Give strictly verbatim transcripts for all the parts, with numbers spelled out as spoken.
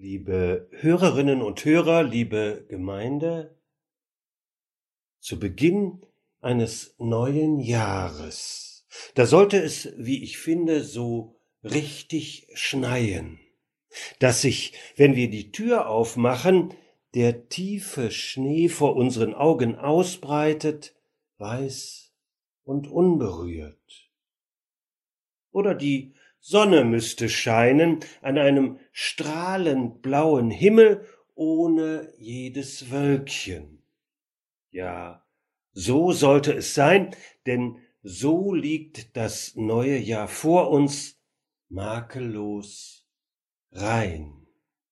Liebe Hörerinnen und Hörer, liebe Gemeinde, zu Beginn eines neuen Jahres, da sollte es, wie ich finde, so richtig schneien, dass sich, wenn wir die Tür aufmachen, der tiefe Schnee vor unseren Augen ausbreitet, weiß und unberührt. Oder die Sonne müsste scheinen an einem strahlend blauen Himmel ohne jedes Wölkchen. Ja, so sollte es sein, denn so liegt das neue Jahr vor uns, makellos, rein.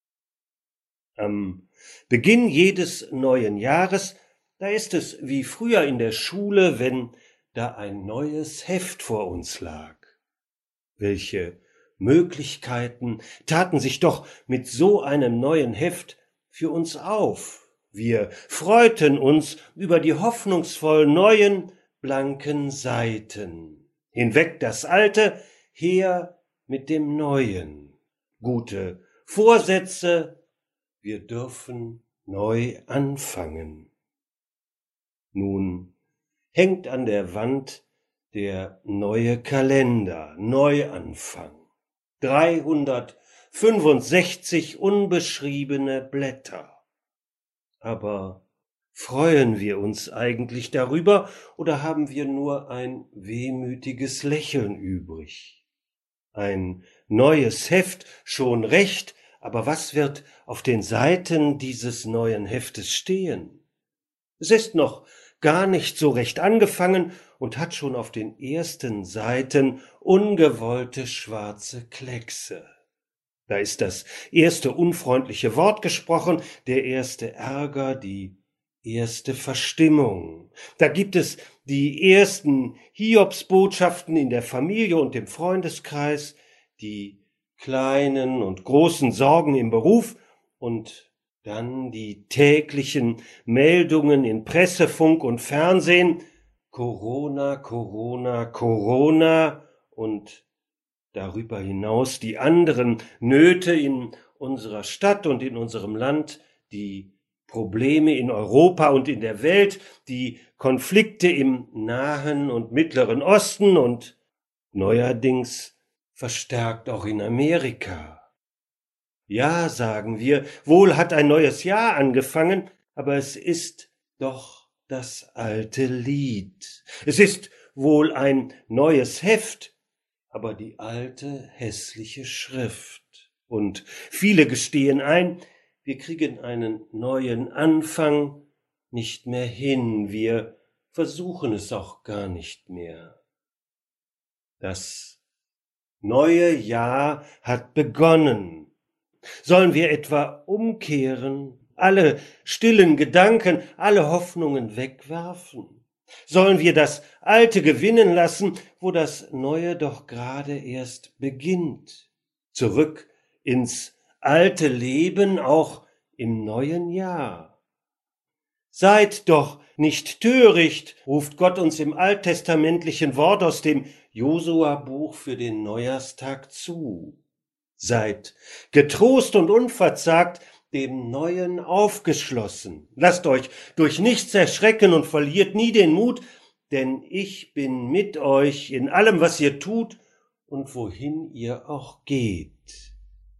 Am Beginn jedes neuen Jahres, da ist es wie früher in der Schule, wenn da ein neues Heft vor uns lag. Welche Möglichkeiten taten sich doch mit so einem neuen Heft für uns auf. Wir freuten uns über die hoffnungsvoll neuen, blanken Seiten. Hinweg das Alte, her mit dem Neuen. Gute Vorsätze, wir dürfen neu anfangen. Nun hängt an der Wand der neue Kalender, Neuanfang. dreihundertfünfundsechzig unbeschriebene Blätter. Aber freuen wir uns eigentlich darüber oder haben wir nur ein wehmütiges Lächeln übrig? Ein neues Heft, schon recht, aber was wird auf den Seiten dieses neuen Heftes stehen? Es ist noch gar nicht so recht angefangen und hat schon auf den ersten Seiten ungewollte schwarze Kleckse. Da ist das erste unfreundliche Wort gesprochen, der erste Ärger, die erste Verstimmung. Da gibt es die ersten Hiobsbotschaften in der Familie und im Freundeskreis, die kleinen und großen Sorgen im Beruf und dann die täglichen Meldungen in Presse, Funk und Fernsehen. Corona, Corona, Corona und darüber hinaus die anderen Nöte in unserer Stadt und in unserem Land, die Probleme in Europa und in der Welt, die Konflikte im Nahen und Mittleren Osten und neuerdings verstärkt auch in Amerika. Ja, sagen wir, wohl hat ein neues Jahr angefangen, aber es ist doch das alte Lied. Es ist wohl ein neues Heft, aber die alte hässliche Schrift. Und viele gestehen ein, wir kriegen einen neuen Anfang nicht mehr hin, wir versuchen es auch gar nicht mehr. Das neue Jahr hat begonnen. Sollen wir etwa umkehren, alle stillen Gedanken, alle Hoffnungen wegwerfen? Sollen wir das Alte gewinnen lassen, wo das Neue doch gerade erst beginnt? Zurück ins alte Leben, auch im neuen Jahr. Seid doch nicht töricht, ruft Gott uns im alttestamentlichen Wort aus dem Josua-Buch für den Neujahrstag zu. Seid getrost und unverzagt, dem Neuen aufgeschlossen. Lasst euch durch nichts erschrecken und verliert nie den Mut, denn ich bin mit euch in allem, was ihr tut und wohin ihr auch geht.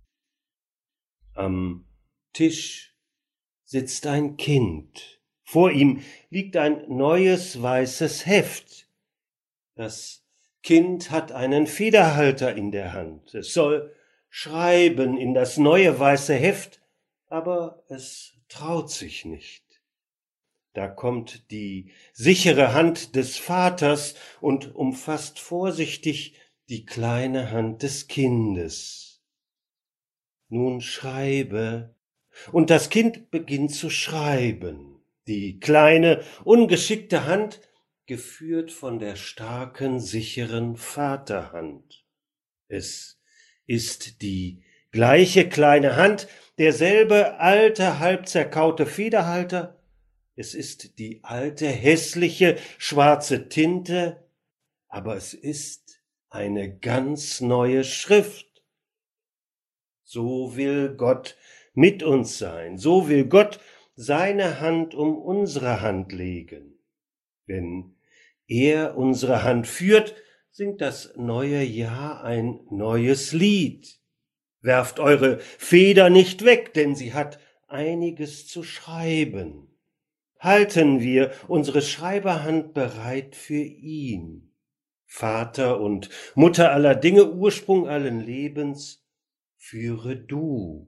Am Tisch sitzt ein Kind. Vor ihm liegt ein neues weißes Heft. Das Kind hat einen Federhalter in der Hand. Es soll schreiben in das neue weiße Heft, aber es traut sich nicht. Da kommt die sichere Hand des Vaters und umfasst vorsichtig die kleine Hand des Kindes. Nun schreibe, und das Kind beginnt zu schreiben. Die kleine, ungeschickte Hand, geführt von der starken, sicheren Vaterhand. Es ist die gleiche kleine Hand, derselbe alte, halb zerkaute Federhalter. Es ist die alte, hässliche, schwarze Tinte, aber es ist eine ganz neue Schrift. So will Gott mit uns sein. So will Gott seine Hand um unsere Hand legen. Wenn er unsere Hand führt, singt das neue Jahr ein neues Lied. Werft eure Feder nicht weg, denn sie hat einiges zu schreiben. Halten wir unsere Schreiberhand bereit für ihn. Vater und Mutter aller Dinge, Ursprung allen Lebens, führe du.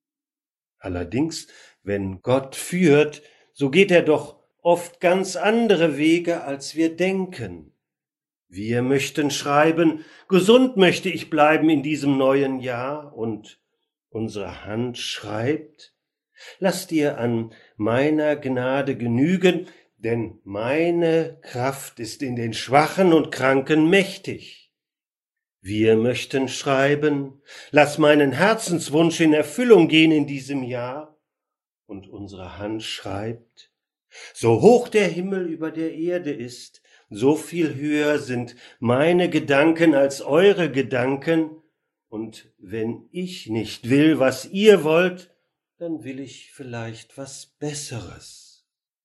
Allerdings, wenn Gott führt, so geht er doch oft ganz andere Wege, als wir denken. Wir möchten schreiben, gesund möchte ich bleiben in diesem neuen Jahr, und unsere Hand schreibt, lass dir an meiner Gnade genügen, denn meine Kraft ist in den Schwachen und Kranken mächtig. Wir möchten schreiben, lass meinen Herzenswunsch in Erfüllung gehen in diesem Jahr, und unsere Hand schreibt, so hoch der Himmel über der Erde ist, so viel höher sind meine Gedanken als eure Gedanken, und wenn ich nicht will, was ihr wollt, dann will ich vielleicht was Besseres.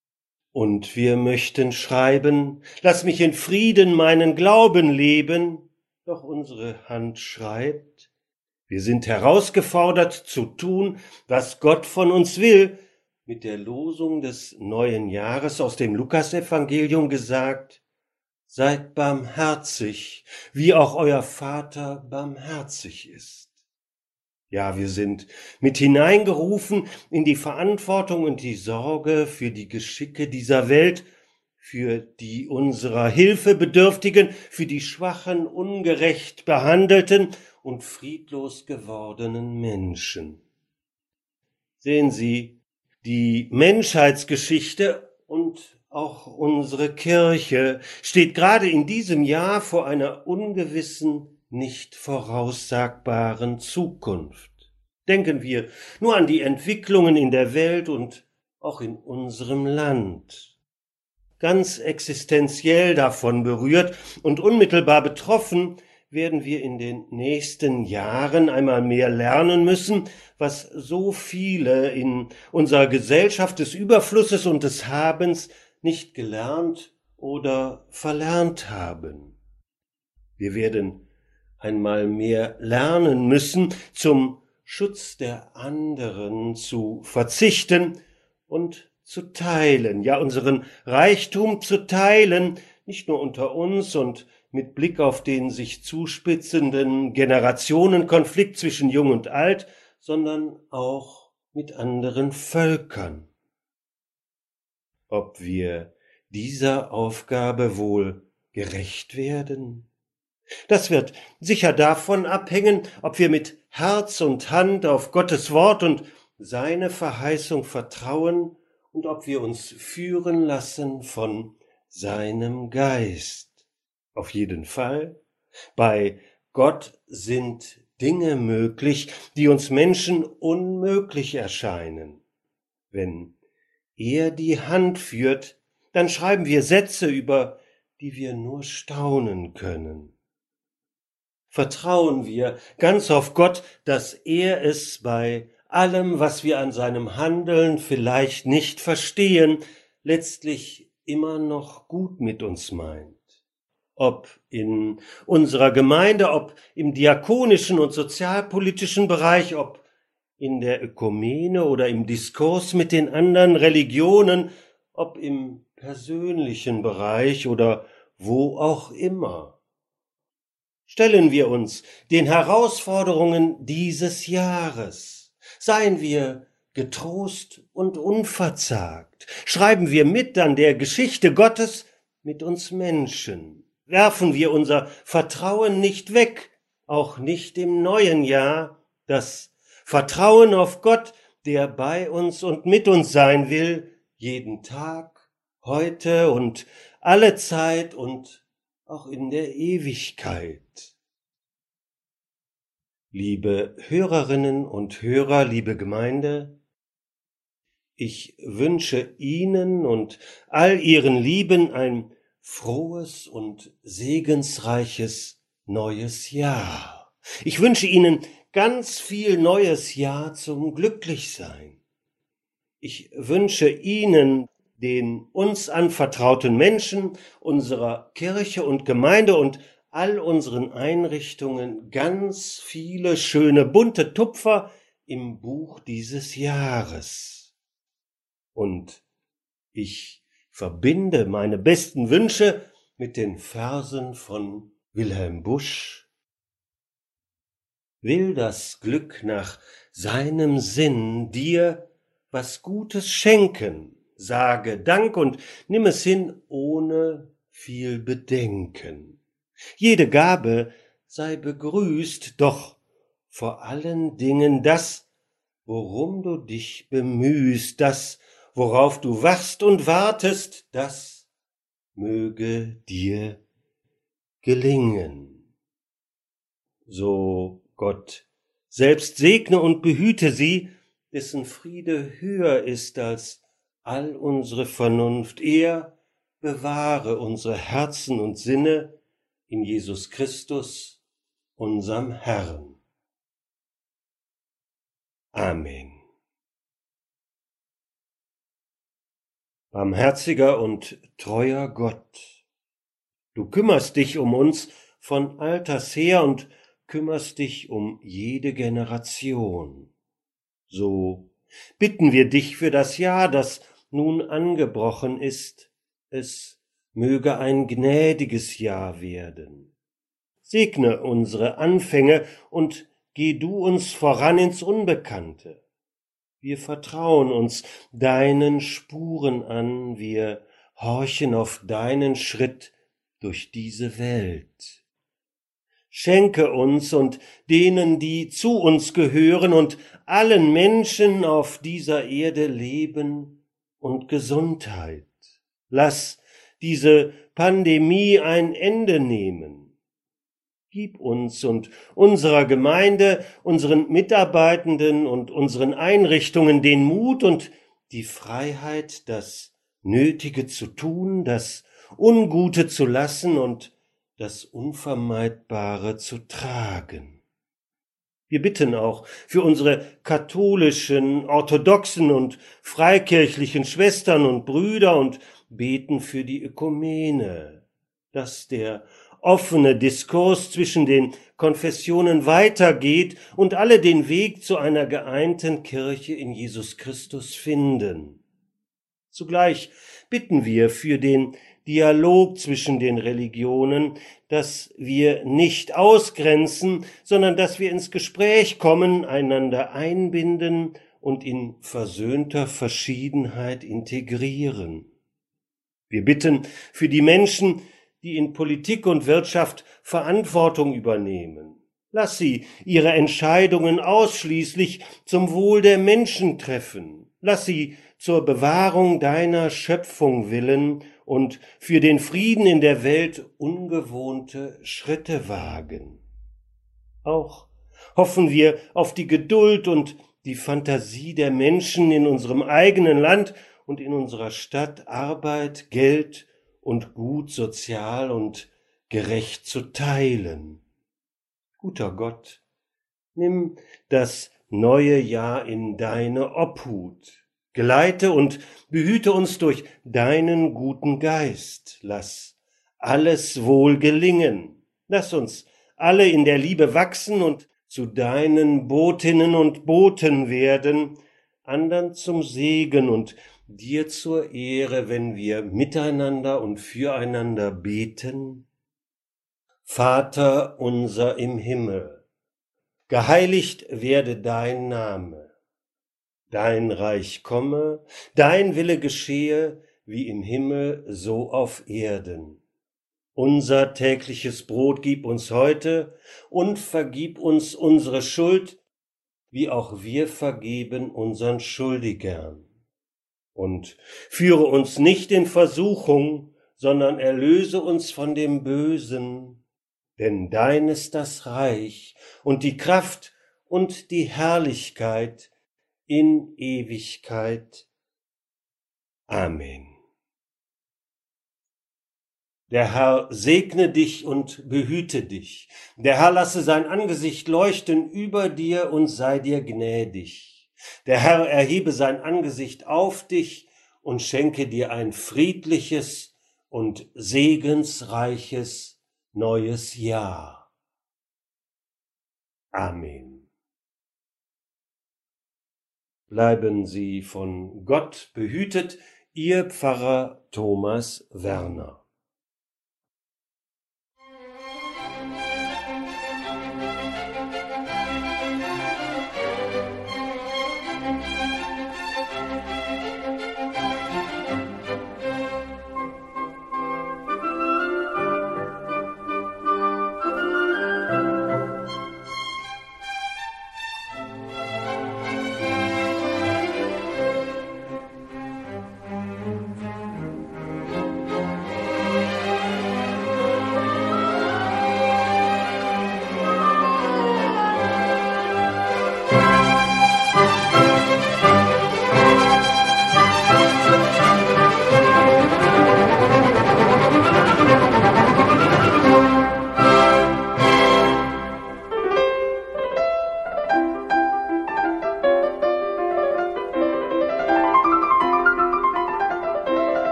Und wir möchten schreiben, lass mich in Frieden meinen Glauben leben, doch unsere Hand schreibt, wir sind herausgefordert zu tun, was Gott von uns will, mit der Losung des neuen Jahres aus dem Lukasevangelium gesagt, seid barmherzig, wie auch euer Vater barmherzig ist. Ja, wir sind mit hineingerufen in die Verantwortung und die Sorge für die Geschicke dieser Welt, für die unserer Hilfe Bedürftigen, für die schwachen, ungerecht behandelten und friedlos gewordenen Menschen. Sehen Sie, die Menschheitsgeschichte und auch unsere Kirche steht gerade in diesem Jahr vor einer ungewissen, nicht voraussagbaren Zukunft. Denken wir nur an die Entwicklungen in der Welt und auch in unserem Land. Ganz existenziell davon berührt und unmittelbar betroffen werden wir in den nächsten Jahren einmal mehr lernen müssen, was so viele in unserer Gesellschaft des Überflusses und des Habens nicht gelernt oder verlernt haben. Wir werden einmal mehr lernen müssen, zum Schutz der anderen zu verzichten und zu teilen, ja unseren Reichtum zu teilen, nicht nur unter uns und mit Blick auf den sich zuspitzenden Generationenkonflikt zwischen Jung und Alt, sondern auch mit anderen Völkern. Ob wir dieser Aufgabe wohl gerecht werden? Das wird sicher davon abhängen, ob wir mit Herz und Hand auf Gottes Wort und seine Verheißung vertrauen und ob wir uns führen lassen von seinem Geist. Auf jeden Fall, bei Gott sind Dinge möglich, die uns Menschen unmöglich erscheinen. Wenn er die Hand führt, dann schreiben wir Sätze, über die wir nur staunen können. Vertrauen wir ganz auf Gott, dass er es bei allem, was wir an seinem Handeln vielleicht nicht verstehen, letztlich immer noch gut mit uns meint. Ob in unserer Gemeinde, ob im diakonischen und sozialpolitischen Bereich, ob in der Ökumene oder im Diskurs mit den anderen Religionen, ob im persönlichen Bereich oder wo auch immer. Stellen wir uns den Herausforderungen dieses Jahres. Seien wir getrost und unverzagt. Schreiben wir mit an der Geschichte Gottes mit uns Menschen. Werfen wir unser Vertrauen nicht weg, auch nicht im neuen Jahr, das Vertrauen auf Gott, der bei uns und mit uns sein will, jeden Tag, heute und alle Zeit und auch in der Ewigkeit. Liebe Hörerinnen und Hörer, liebe Gemeinde, ich wünsche Ihnen und all Ihren Lieben ein frohes und segensreiches neues Jahr. Ich wünsche Ihnen ganz viel neues Jahr zum Glücklichsein. Ich wünsche Ihnen, den uns anvertrauten Menschen, unserer Kirche und Gemeinde und all unseren Einrichtungen ganz viele schöne bunte Tupfer im Buch dieses Jahres. Und ich verbinde meine besten Wünsche mit den Versen von Wilhelm Busch. Will das Glück nach seinem Sinn dir was Gutes schenken, sage Dank und nimm es hin ohne viel Bedenken. Jede Gabe sei begrüßt, doch vor allen Dingen das, worum du dich bemühst, das, worauf du wachst und wartest, das möge dir gelingen. So Gott selbst segne und behüte sie, dessen Friede höher ist als all unsere Vernunft. Er bewahre unsere Herzen und Sinne in Jesus Christus, unserem Herrn. Amen. Barmherziger und treuer Gott, du kümmerst dich um uns von alters her und kümmerst dich um jede Generation. So bitten wir dich für das Jahr, das nun angebrochen ist, es möge ein gnädiges Jahr werden. Segne unsere Anfänge und geh du uns voran ins Unbekannte. Wir vertrauen uns deinen Spuren an, wir horchen auf deinen Schritt durch diese Welt. Schenke uns und denen, die zu uns gehören und allen Menschen auf dieser Erde Leben und Gesundheit. Lass diese Pandemie ein Ende nehmen. Gib uns und unserer Gemeinde, unseren Mitarbeitenden und unseren Einrichtungen den Mut und die Freiheit, das Nötige zu tun, das Ungute zu lassen und das Unvermeidbare zu tragen. Wir bitten auch für unsere katholischen, orthodoxen und freikirchlichen Schwestern und Brüder und beten für die Ökumene, dass der offene Diskurs zwischen den Konfessionen weitergeht und alle den Weg zu einer geeinten Kirche in Jesus Christus finden. Zugleich bitten wir für den Dialog zwischen den Religionen, dass wir nicht ausgrenzen, sondern dass wir ins Gespräch kommen, einander einbinden und in versöhnter Verschiedenheit integrieren. Wir bitten für die Menschen, die in Politik und Wirtschaft Verantwortung übernehmen. Lass sie ihre Entscheidungen ausschließlich zum Wohl der Menschen treffen. Lass sie zur Bewahrung deiner Schöpfung willen und für den Frieden in der Welt ungewohnte Schritte wagen. Auch hoffen wir auf die Geduld und die Fantasie der Menschen in unserem eigenen Land und in unserer Stadt, Arbeit, Geld und Gut sozial und gerecht zu teilen. Guter Gott, nimm das neue Jahr in deine Obhut. Geleite und behüte uns durch deinen guten Geist. Lass alles wohl gelingen. Lass uns alle in der Liebe wachsen und zu deinen Botinnen und Boten werden, andern zum Segen und dir zur Ehre, wenn wir miteinander und füreinander beten. Vater unser im Himmel, geheiligt werde dein Name. Dein Reich komme, dein Wille geschehe, wie im Himmel, so auf Erden. Unser tägliches Brot gib uns heute und vergib uns unsere Schuld, wie auch wir vergeben unseren Schuldigern. Und führe uns nicht in Versuchung, sondern erlöse uns von dem Bösen. Denn dein ist das Reich und die Kraft und die Herrlichkeit in Ewigkeit. Amen. Der Herr segne dich und behüte dich. Der Herr lasse sein Angesicht leuchten über dir und sei dir gnädig. Der Herr erhebe sein Angesicht auf dich und schenke dir ein friedliches und segensreiches neues Jahr. Amen. Bleiben Sie von Gott behütet, Ihr Pfarrer Thomas Werner.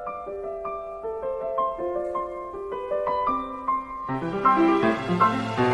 Musik